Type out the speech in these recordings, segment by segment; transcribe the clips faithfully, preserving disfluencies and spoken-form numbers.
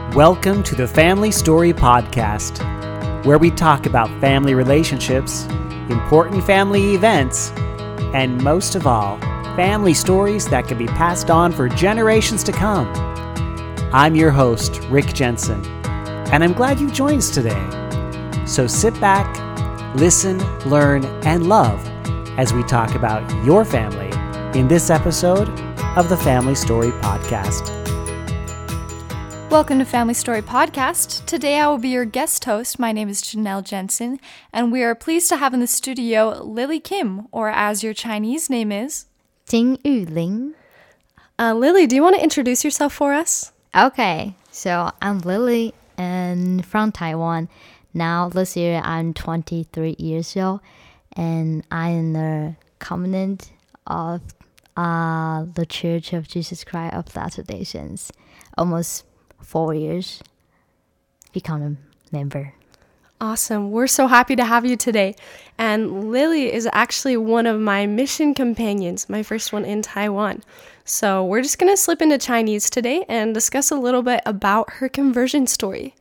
Welcome to the Family Story Podcast, where we talk about family relationships, important family events, and most of all, family stories that can be passed on for generations to come. I'm your host, Rick Jensen, and I'm glad you joined us today. So sit back, listen, learn, and love as we talk about your family in this episode of the Family Story Podcast. Welcome to Family Story Podcast. Today I will be your guest host. My name is Janelle Jensen, and we are pleased to have in the studio Lily Kim, or as your Chinese name is... Jing Yuling. Uh, Lily, do you want to introduce yourself for us? Okay, so I'm Lily and from Taiwan. Now this year I'm twenty-three years old, and I'm the covenant of uh, the Church of Jesus Christ of Latter-day Saints. Almost four years, become a member. Awesome. We're so happy to have you today. And Lily is actually one of my mission companions, my first one in Taiwan. So we're just going to slip into Chinese today and discuss a little bit about her conversion story.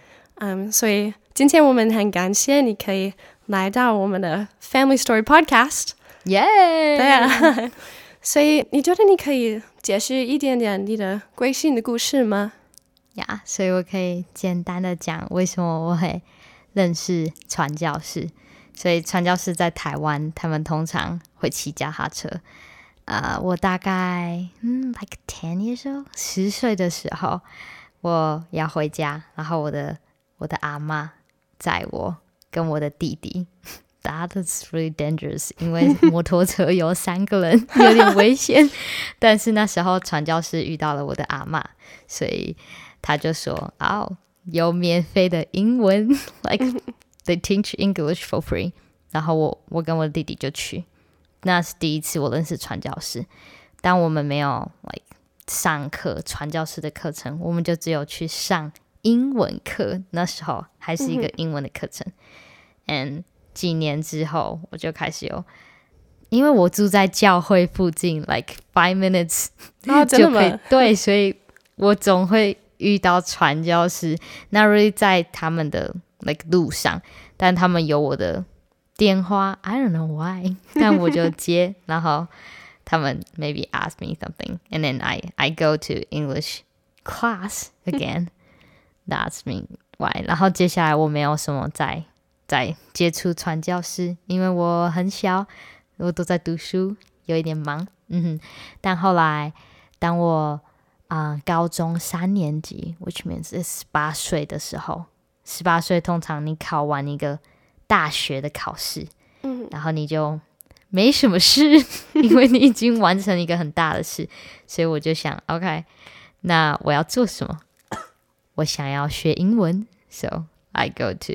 Um, 所以今天我们很感谢你可以来到我们的 Family Story Podcast. Yay! 对啊，所以你觉得你可以解释一点点你的归信的故事吗？ 呀、yeah, 所以我可以简单的讲为什么我会认识传教士。所以传教士在台湾他们通常会骑脚踏车。呃，我大概嗯 like ten years old 十岁的时候我要回家，然后我的我的阿嬷载我跟我的弟弟。That is really dangerous 因为摩托车有三个人有点危险。但是那时候传教士遇到了我的阿嬷，所以他就说哦，有免费的英文 like they teach English for free。 然后我我跟我的弟弟就去，那是第一次我认识传教士。但我们没有 like 上课传教士的课程，我们就只有去上英文课，那时候还是一个英文的课程。and 几年之后我就开始有，因为我住在教会附近 like five minutes 哦，真的吗？ 就可以，对，所以我总会遇到传教士，那 really 在他们的 like 路上，但他们有我的电话 I don't know why 但我就接然后他们 maybe ask me something and then I, I go to English class again that's me why 然后接下来我没有什么在在接触传教士，因为我很小，我都在读书，有一点忙。嗯哼，但后来当我Uh, 高中三年级 which means 十八岁的时候，十八岁通常你考完一个大学的考试、嗯、然后你就没什么事因为你已经完成一个很大的事，所以我就想 OK 那我要做什么？我想要学英文， so I go to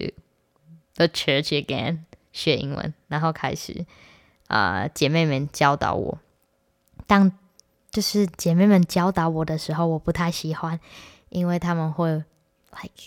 the church again 学英文，然后开始、uh, 姐妹们教导我。当就是姐妹们教导我的时候我不太喜欢，因为他们会 like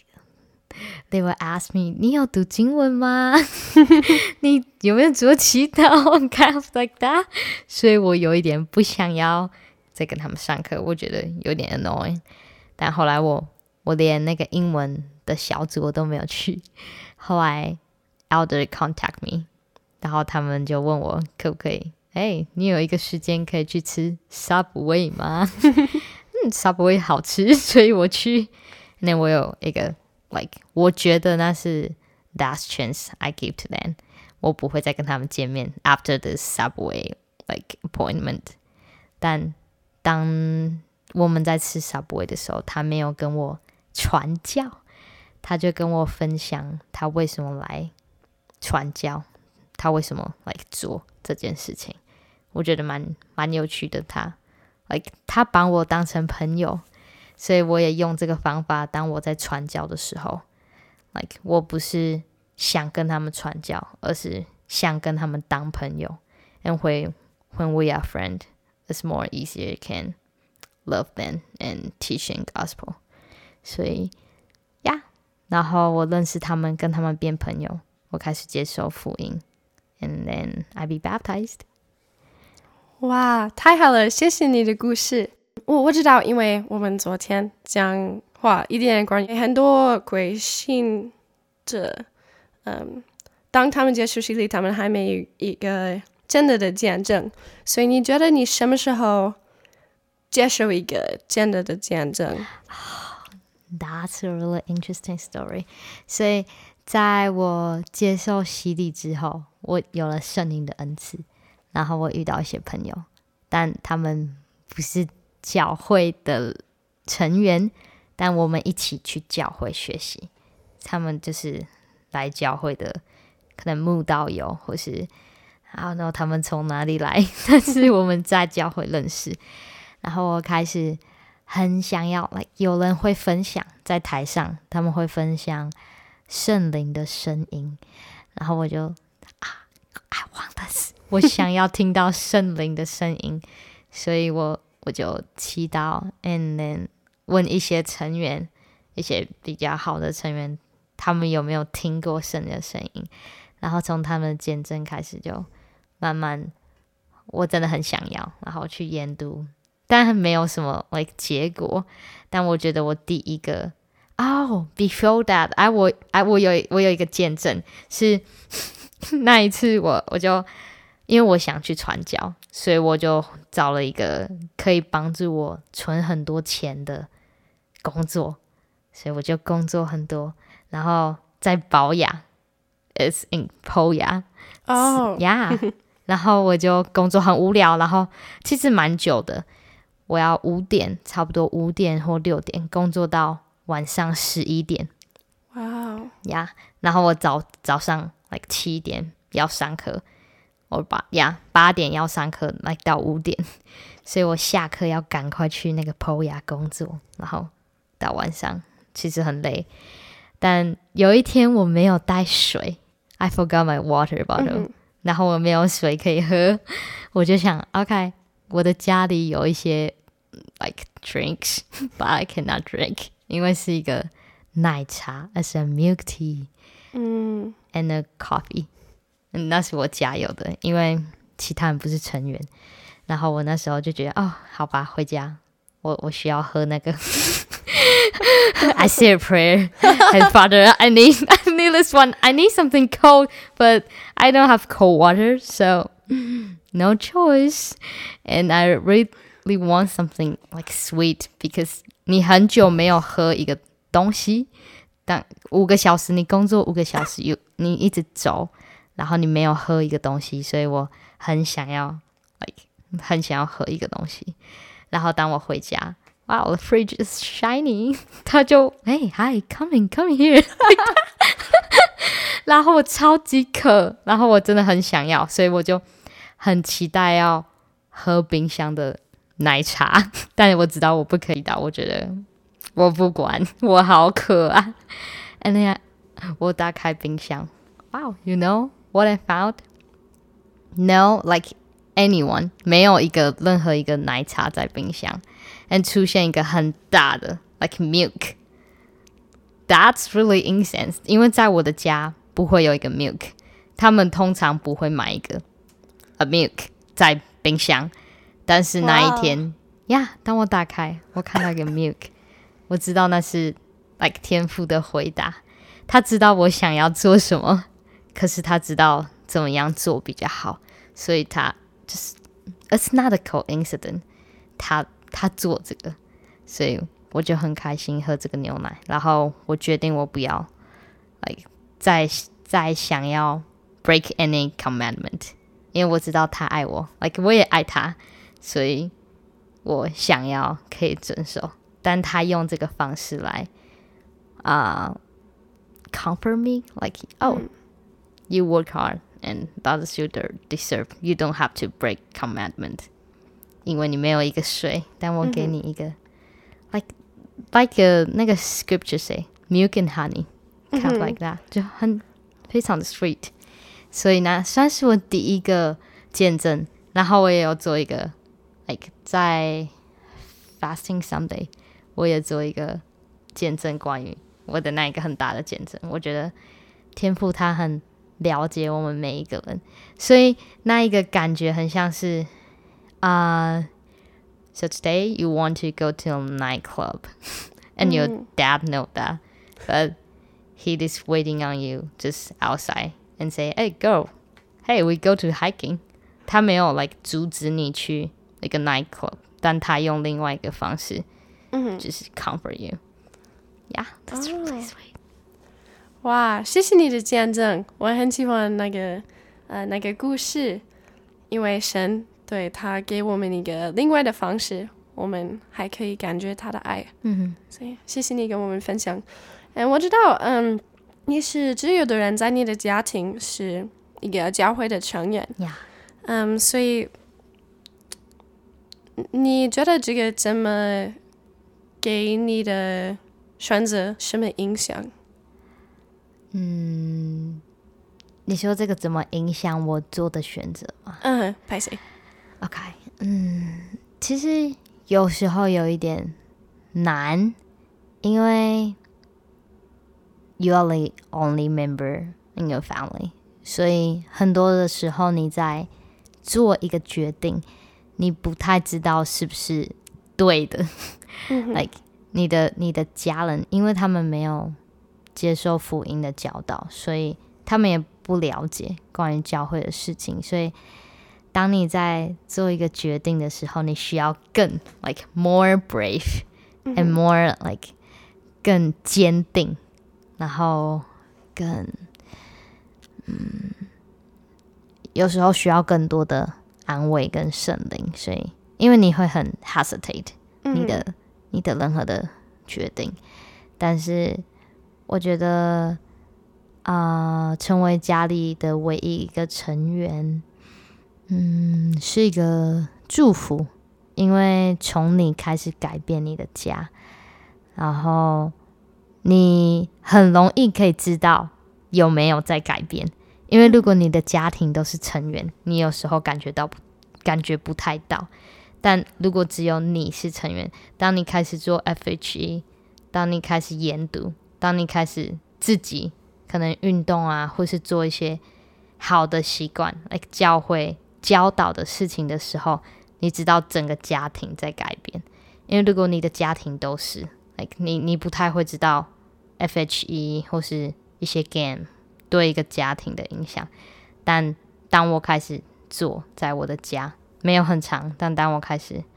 they will ask me 你有读经文吗？你有没有做祈祷？kind of like that 所以我有一点不想要再跟他们上课，我觉得有点 annoying。 但后来我我连那个英文的小组我都没有去，后来 elder contact me 然后他们就问我可不可以哎，你有一个时间可以去吃 Subway 吗？嗯 Subway 好吃，所以我去。那我有一个 like 我觉得那是 last chance I give to them， 我不会再跟他们见面 after the Subway like appointment。 但当我们在吃 Subway 的时候，他没有跟我传教，他就跟我分享他为什么来传教，他为什么 like 做这件事情。我觉得蛮蛮有趣的，他 like 他把我当成朋友，所以我也用这个方法当我在传教的时候 like 我不是想跟他们传教，而是想跟他们当朋友。 and when, when we are friends it's more easier you can love them and teaching gospel。 所以呀、yeah, 然后我认识他们，跟他们变朋友，我开始接受福音 and then I be baptized。 哇，太好了，谢谢你的故事。我我知道，因为我们昨天讲话一点关于很多归信者，嗯，当他们结束洗礼，他们还没有一个真的的见证。所以你觉得你什么时候接受一个真的的见证？ That's a really interesting story. 所以在我接受洗礼之后，我有了圣灵的恩赐，然后我遇到一些朋友，但他们不是教会的成员，但我们一起去教会学习。他们就是来教会的，可能慕道友，或是 I don't know 他们从哪里来，但是我们在教会认识。然后我开始很想要 like 有人会分享，在台上他们会分享圣灵的声音，然后我就啊 I want this 我想要听到圣灵的声音，所以我我就祈祷 and then 问一些成员，一些比较好的成员，他们有没有听过圣灵的声音，然后从他们的见证开始，就慢慢我真的很想要，然后去研读，但没有什么 like 结果。但我觉得我第一个哦、oh, before that I 我 I 我有我有一个见证是那一次我我就因为我想去传教，所以我就找了一个可以帮助我存很多钱的工作，所以我就工作很多，然后在保养 is in 剖牙哦、oh. yeah 然后我就工作很无聊，然后其实蛮久的，我要五点差不多五点或六点工作到晚上十一点。 哇哦呀，然后我早早上 like 七点要上课，我八呀八点要上课 like 到五点，所以我下课要赶快去那个 P O Y A 工作，然后到晚上其实很累。但有一天我没有带水 I forgot my water bottle、嗯、然后我没有水可以喝，我就想 OK 我的家里有一些 like drinks but I cannot drink， 因为是一个奶茶 as a milk tea、嗯、and a coffee， 那是我家有的，因为其他人不是成员。然后我那时候就觉得哦好吧，回家我我需要喝那个I say a prayer and Father I need I need this one I need something cold but I don't have cold water so no choice and I really want something like sweet because 你很久没有喝一个东西，但五个小时你工作五个小时你一直走，然后你没有喝一个东西，所以我很想要 like 很想要喝一个东西。然后当我回家 wow the fridge is shiny 他就 hey hi come in come in here 然后我超级渴，然后我真的很想要，所以我就很期待要喝冰箱的奶茶，但我知道我不可以的，我觉得我不管，我好渴啊。 and then I, 我打开冰箱 wow you know what I found no like anyone 没有一个任何一个奶茶在冰箱 and 出现一个很大的 like milk that's really insane 因为在我的家不会有一个 milk， 他们通常不会买一个 a milk 在冰箱，但是那一天呀、wow. yeah, 当我打开我看到一个 milk 我知道那是 like 天父的回答，他知道我想要做什么，可是他知道怎么样做比较好，所以他就是 it's not a coincidence 他他做这个，所以我就很开心喝这个牛奶。然后我决定我不要 like 再再想要 break any commandment， 因为我知道他爱我 like 我也爱他，所以我想要可以遵守，但他用这个方式来uh, comfort me like oh、嗯、you work hard and that's you deserve you don't have to break commandment， 因为你没有一个水，但我给你一个、嗯、like like a, 那个 scripture say milk and honey kind of like that、嗯、就很非常的 sweet， 所以呢算是我第一个见证。然后我也有做一个 like 在 fasting Sunday 我也做一个见证，关于我的那一个很大的见证。我觉得天父他很了解我们每一个人，所以那一个感觉很像是uh, so today you want to go to a nightclub and your dad know that, but he is waiting on you just outside and say, hey girl, hey we go to hiking. 他没有 like 阻止你去一个 nightclub， 但他用另外一个方式、mm-hmm. 就是 comfort you. Yeah, that's oh. really sweet. 哇，谢谢你的见证，我很喜欢那个呃那个故事，因为神对他给我们一个另外的方式，我们还可以感觉他的爱。 嗯， 所以谢谢你跟我们分享。嗯，我知道，嗯，你是自由的人，在你的家庭是一个教会的成员。 Yeah. 嗯，所以你觉得这个怎么给你的选择什么影响？ 嗯，你说这个怎么影响我做的选择吗？ 嗯，拍谁 ？OK， 嗯，其实有时候有一点难，因为 you are the only member in your family， 所以很多的时候你在做一个决定，你不太知道是不是对的。 嗯、 like 你的你的家人，因为他们没有接受福音的教导，所以他们也不了解关于教会的事情，所以当你在做一个决定的时候，你需要更 like more brave and more like 更坚定，然后更嗯有时候需要更多的安慰跟圣灵，所以因为你会很 hesitate 你的、嗯、你的任何的决定，但是我觉得啊、呃，成为家里的唯一一个成员，嗯，是一个祝福，因为从你开始改变你的家，然后你很容易可以知道有没有在改变。因为如果你的家庭都是成员，你有时候感觉到感觉不太到，但如果只有你是成员，当你开始做 F H E， 当你开始研读，当你开始自己可能运动啊，或是做一些好的习惯 like 教会教导的事情的时候，你知道整个家庭在改变。因为如果你的家庭都是 like 你你不太会知道 F H E 或是一些 game对一个家庭的影响，但当我开始做，在我的家没有很长，但当我开始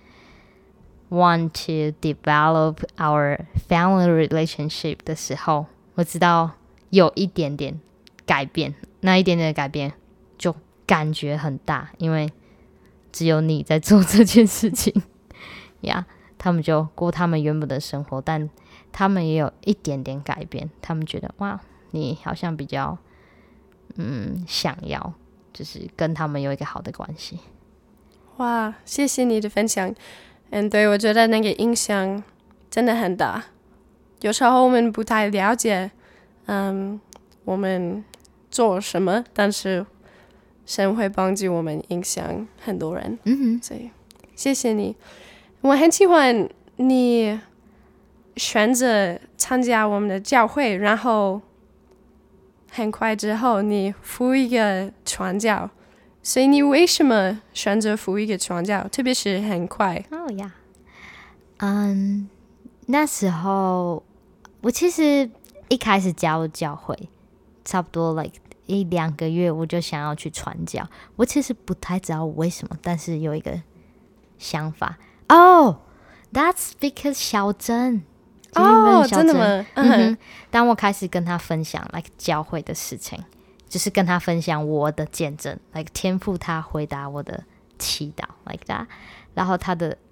want to develop our family relationship 的时候，我知道有一点点改变，那一点点的改变就感觉很大，因为只有你在做这件事情呀、yeah, 他们就过他们原本的生活，但他们也有一点点改变，他们觉得哇你好像比较嗯想要就是跟他们有一个好的关系。 哇，谢谢你的分享。嗯，对，我觉得那个影响真的很大。有时候我们不太了解嗯我们做什么，但是神会帮助我们影响很多人。 嗯哼， 所以谢谢你。我很喜欢你选择参加我们的教会，然后很快之后你服一个传教，所以你为什么选择服一个传教，特别是很快？ 哦呀，嗯，那时候我其实一开始加入教会，差不多 like 一两个月我就想要去传教，我其实不太知道为什么，但是有一个想法。Oh, that's because 小珍。 哦，真的吗？ 嗯哼，当我开始跟他分享 like 教会的事情，就是跟他分享我的见证 like 天父他回答我的祈祷 like that， 然后他的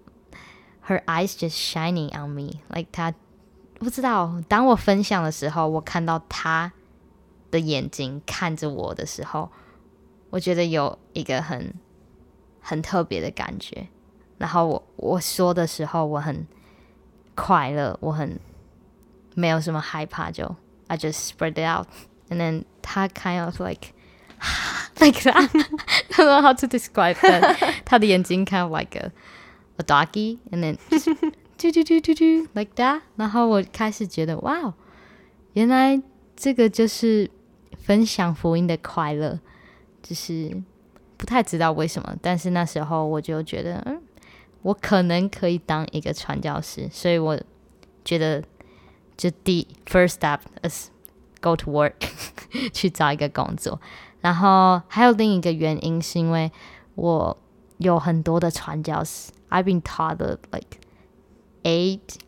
her eyes just shining on me like 他不知道，当我分享的时候，我看到他的眼睛看着我的时候，我觉得有一个很很特别的感觉，然后我我说的时候我很快乐，我很没有什么害怕，就 I just spread it out and then 他 kind of like like that I don't know how to describe that 他的眼睛 kind of like a, a doggy and then just do do do do do like that， 然后我开始觉得哇，原来这个就是分享福音的快乐，就是不太知道为什么，但是那时候我就觉得嗯我可能可以当一个传教士，所以我觉得就第 first step is go to work 去找一个工作。然后还有另一个原因是因为我有很多的传教士 I've been taught like eight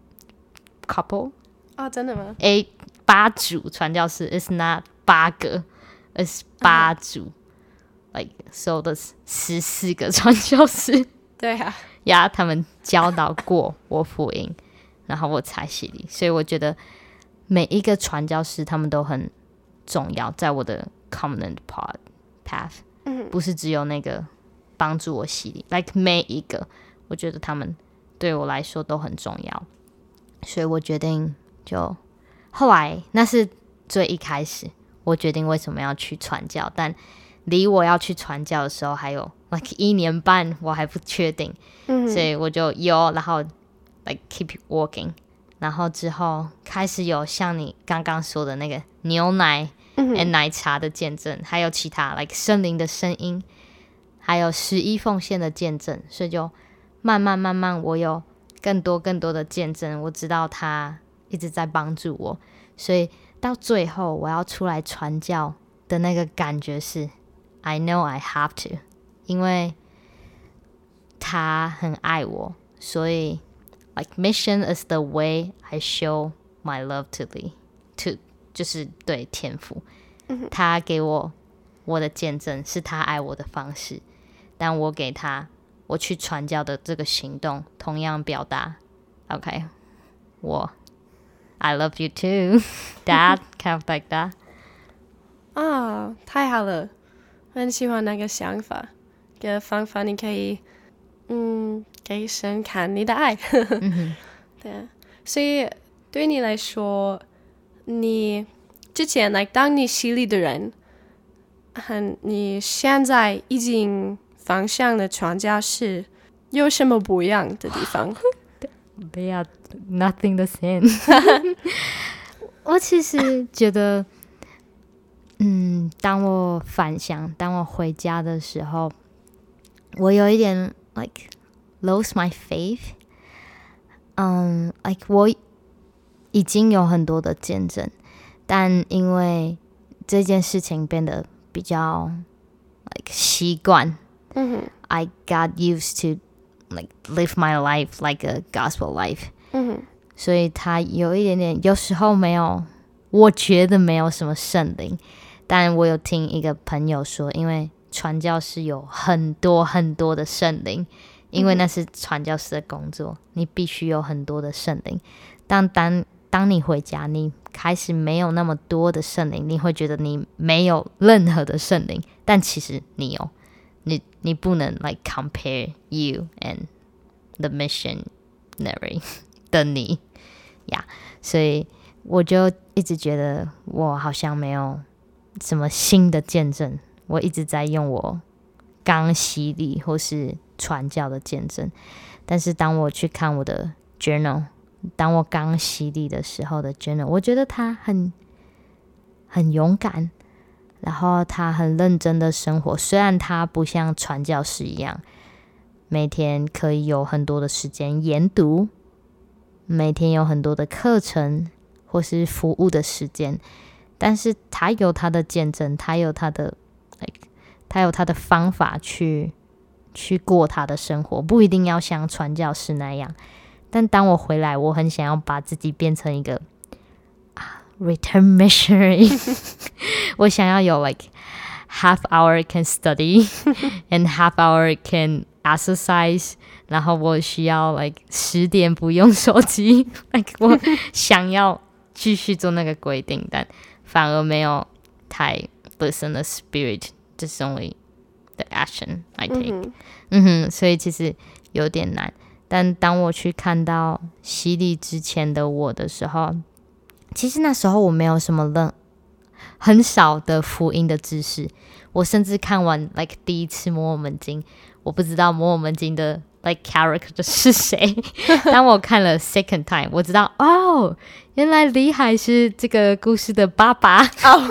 couple 啊、哦，真的吗 ？eight 八组传教士 is not 八个 is 八组、uh-huh. like so 的十四个传教士。 对啊， 呀，他们教导过我福音，然后我才洗礼，所以我觉得每一个传教士他们都很重要，在我的 covenant path，、嗯、不是只有那个帮助我洗礼 ，like 每一个，我觉得他们对我来说都很重要，所以我决定就后来那是最一开始，我决定为什么要去传教，但离我要去传教的时候还有 like 一年半，我还不确定，嗯、所以我就有，然后 like keep working， 然后之后开始有像你刚刚说的那个牛奶、嗯、和奶茶的见证，还有其他 like 圣灵的声音，还有十一奉献的见证，所以就慢慢慢慢我有更多更多的见证，我知道他一直在帮助我，所以到最后我要出来传教的那个感觉是I know I have to， 因为他很爱我，所以 like mission is the way I show my love to thee to 就是对天父、嗯、他给我我的见证是他爱我的方式，但我给他我去传教的这个行动同样表达 OK 我 I love you too Dad kind of like that 啊，太好了，我很喜欢那个想法，这个方法你可以嗯给神看你的爱嗯、对啊，所以对你来说你之前 like 当你洗礼的人和你现在已经方向的传教士有什么不一样的地方 They are nothing the same 我其实觉得嗯，当我返乡，当我回家的时候，我有一点 like lose my faith。嗯、um, ，like 我已经有很多的见证，但因为这件事情变得比较 like 习惯、mm-hmm. ，I got used to like live my life like a gospel life、mm-hmm. 所以它有一点点，有时候没有，我觉得没有什么圣灵。但我有听一个朋友说，因为传教士有很多很多的圣灵，因为那是传教士的工作，你必须有很多的圣灵。但当当你回家，你开始没有那么多的圣灵，你会觉得你没有任何的圣灵，但其实你有，你你不能 like compare you and the missionary 的你呀， yeah, 所以我就一直觉得我好像没有什么新的见证，我一直在用我刚洗礼或是传教的见证，但是当我去看我的 journal， 当我刚洗礼的时候的 journal， 我觉得他很很勇敢，然后他很认真的生活，虽然他不像传教士一样每天可以有很多的时间研读，每天有很多的课程或是服务的时间，但是他有他的见证，他有他的 like, 他有他的方法去去过他的生活，不一定要像传教士那样。但当我回来，我很想要把自己变成一个、啊、return missionary 我想要有 like half hour can study and half hour can exercise， 然后我需要 like 十点不用手机like 我想要继续做那个规定，但反而没有太 listen the spirit， just only the action I take。 嗯哼，嗯哼，所以其实有点难。但当我去看到洗礼之前的我的时候，其实那时候我没有什么任很少的福音的知识，我甚至看完 like 第一次摩尔门经，我不知道摩尔门经的 like character 是谁当我看了 second time， 我知道哦，原来李海是这个故事的爸爸oh.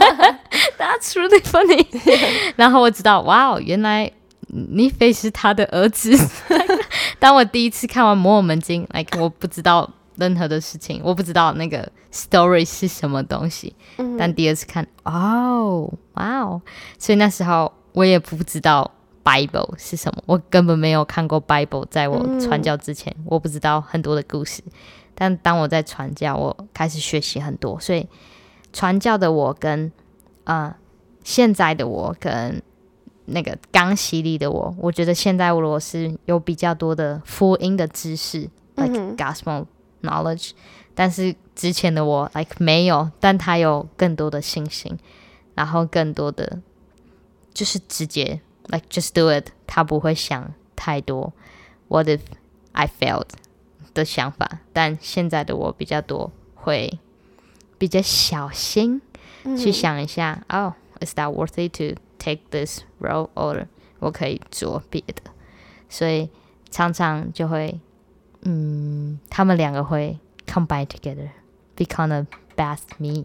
That's really funny 然后我知道哇，原来尼斐是他的儿子当我第一次看完摩尔门经 like 我不知道任何的事情，我不知道那个 story 是什么东西，嗯、但第二次看，哦，哇哦！所以那时候我也不知道 Bible 是什么，我根本没有看过 Bible， 在我传教之前，嗯、我不知道很多的故事。但当我在传教，我开始学习很多，所以传教的我跟呃现在的我跟那个刚洗礼的我，我觉得现在我是有比较多的福音的知识、嗯、，like gospel knowledge， 但是之前的我 like 没有，但他有更多的信心，然后更多的就是直接 like just do it， 他不会想太多 what if I failed 的想法，但现在的我比较多会比较小心、嗯、去想一下 oh is that worth it to take this road or 我可以做别的，所以常常就会嗯，他们两个会 combine together become a best me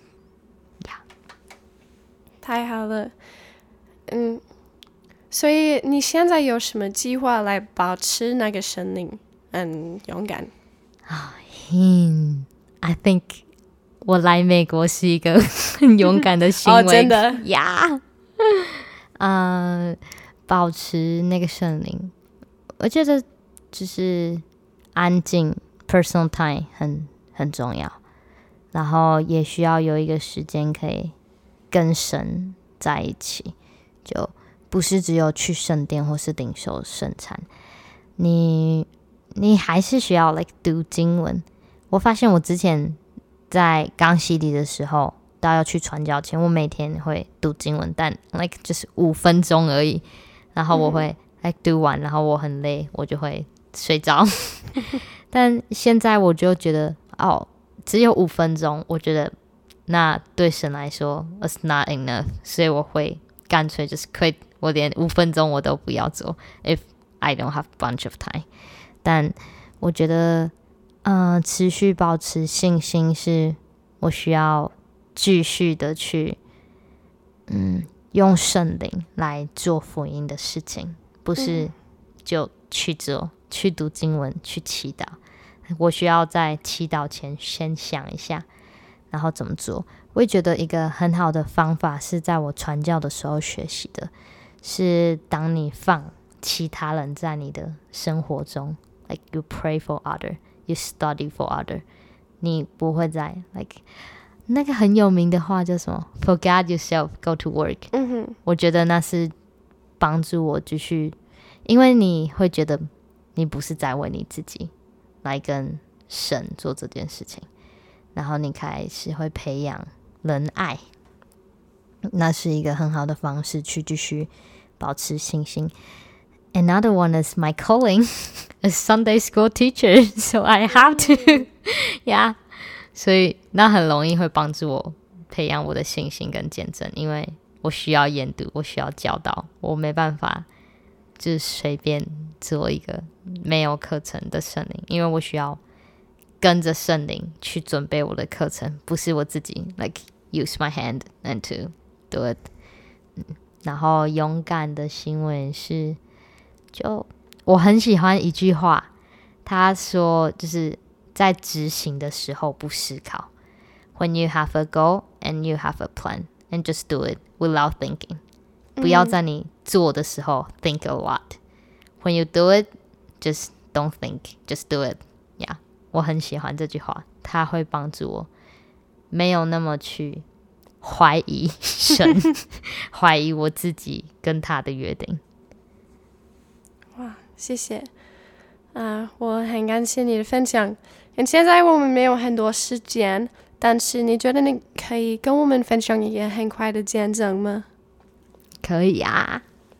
yeah 太好了。嗯，所以你现在有什么计划来保持那个生命很勇敢？ 啊、oh, hmm, I think 我来美国是一个很勇敢的行为。 哦，真的呀，呃，保持那个圣灵，我觉得就是安静 personal time 很很重要，然后也需要有一个时间可以跟神在一起，就不是只有去圣殿或是领受圣餐，你你还是需要 like 读经文。我发现我之前在刚洗礼的时候，到要去传教前，我每天会读经文，但 like 就是五分钟而已，然后我会 like 读完，然后我很累，我就会睡着。但现在我就觉得哦，只有五分钟，我觉得那对神来说 it's not enough， 所以我会干脆就是 quit， 我连五分钟我都不要做 if I don't have a bunch of time。但我觉得呃，持续保持信心是我需要继续的去嗯，用圣灵来做福音的事情，不是就去做、嗯、去读经文去祈祷，我需要在祈祷前先想一下然后怎么做。我也觉得一个很好的方法是在我传教的时候学习的，是当你放其他人在你的生活中 like you pray for other you study for other， 你不会在 like 那个很有名的话叫什么 forget yourself go to work、嗯、我觉得那是帮助我继续，因为你会觉得你不是在为你自己来跟神做这件事情，然后你开始会培养仁爱，那是一个很好的方式去继续保持信心。Another one is my calling as Sunday school teacher, so I have to yeah， 所以那很容易会帮助我培养我的信心跟见证，因为我需要研读，我需要教导，我没办法就是随便做一个没有课程的圣灵，因为我需要跟着圣灵去准备我的课程，不是我自己 like use my hand and to do it、嗯、然后勇敢的行为是就我很喜欢一句话，他说就是在执行的时候不思考， When you have a goal and you have a plan and just do it without thinking、嗯、不要在你做的时候 think a lot， When you do it just don't think just do it yeah， 我很喜欢这句话，它会帮助我没有那么去怀疑神怀疑我自己跟他的约定。 哇，谢谢啊，我很感谢你的分享。现在我们没有很多时间，但是你觉得你可以跟我们分享一个很快的见证吗？ 可以啊。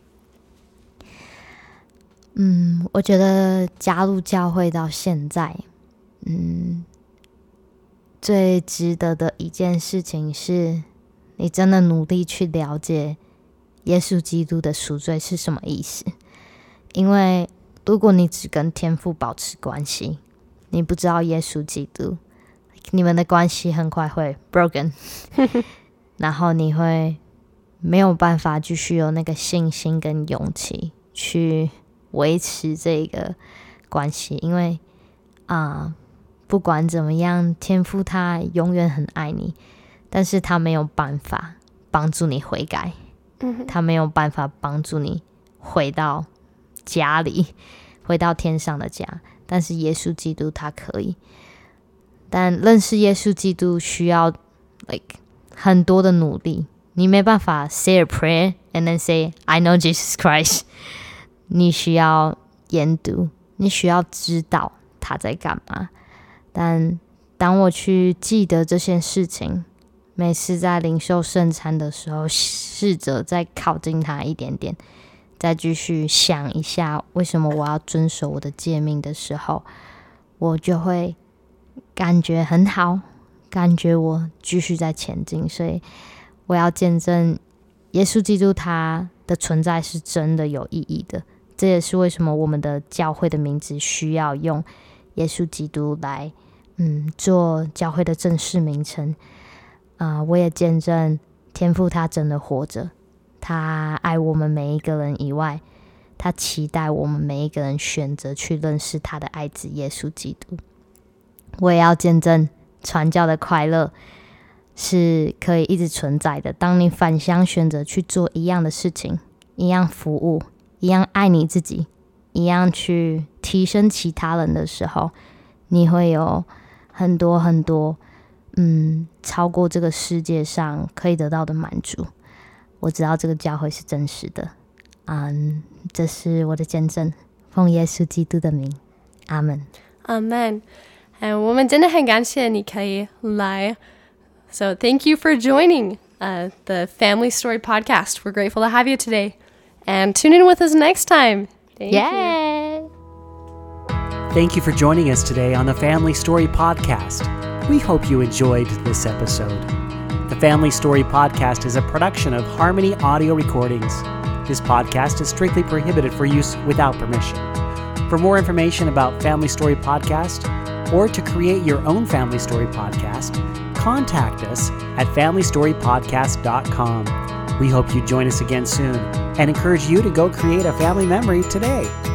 嗯，我觉得加入教会到现在，嗯，最值得的一件事情是，你真的努力去了解耶稣基督的赎罪是什么意思。因为如果你只跟天父保持关系，你不知道耶稣基督，你们的关系很快会 broken 然后你会没有办法继续有那个信心跟勇气去维持这个关系，因为啊、呃， 不管怎么样，天父他永远很爱你，但是他没有办法帮助你悔改，他没有办法帮助你回到家里，回到天上的家，但是耶稣基督他可以。但认识耶稣基督需要 like 很多的努力，你没办法 say a prayer and then say I know Jesus Christ， 你需要研读，你需要知道他在干嘛。但当我去记得这些事情，每次在领受圣餐的时候，试着再靠近他一点点，再继续想一下为什么我要遵守我的诫命的时候，我就会感觉很好，感觉我继续在前进。所以我要见证耶稣基督他的存在是真的有意义的，这也是为什么我们的教会的名字需要用耶稣基督来嗯做教会的正式名称。啊、呃，我也见证天父他真的活着，他爱我们每一个人以外，他期待我们每一个人选择去认识他的爱子耶稣基督。我也要见证传教的快乐是可以一直存在的。当你返乡选择去做一样的事情，一样服务，一样爱你自己，一样去提升其他人的时候，你会有很多很多嗯，超过这个世界上可以得到的满足。我知道这个教会是真实的，嗯，这是我的见证，奉耶稣基督的名，阿们。 Amen。And 我们真的很感谢你可以来。So thank you for joining uh, the Family Story Podcast. We're grateful to have you today. And tune in with us next time. Thank Yay! you. Thank you for joining us today on the Family Story Podcast. We hope you enjoyed this episode. The Family Story Podcast is a production of Harmony Audio Recordings. This podcast is strictly prohibited for use without permission. For more information about Family Story Podcast, or to create your own Family Story Podcast, contact us at family story podcast dot com. We hope you join us again soon and encourage you to go create a family memory today.